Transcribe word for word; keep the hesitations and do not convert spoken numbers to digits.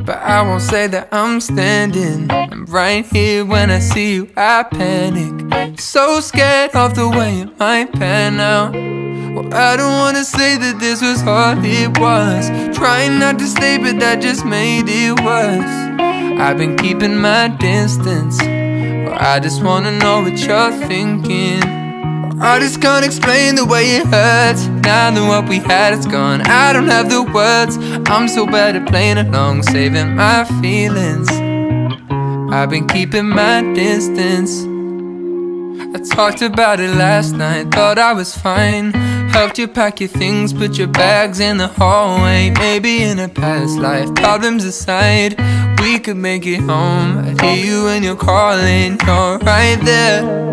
but I won't say that I'm standing. I'm right here when I see you, I panic. So scared of the way it might pan out. Well, I don't wanna say that this was all it was. Trying not to stay, but that just made it worse. I've been keeping my distance. Well, I just wanna know what you're thinking. I just can't explain the way it hurts. Now that what we had is gone, I don't have the words. I'm so bad at playing along, saving my feelings. I've been keeping my distance. I talked about it last night, thought I was fine. Helped you pack your things, put your bags in the hallway. Maybe in a past life, problems aside, we could make it home. I hear you when you're calling, you're right there.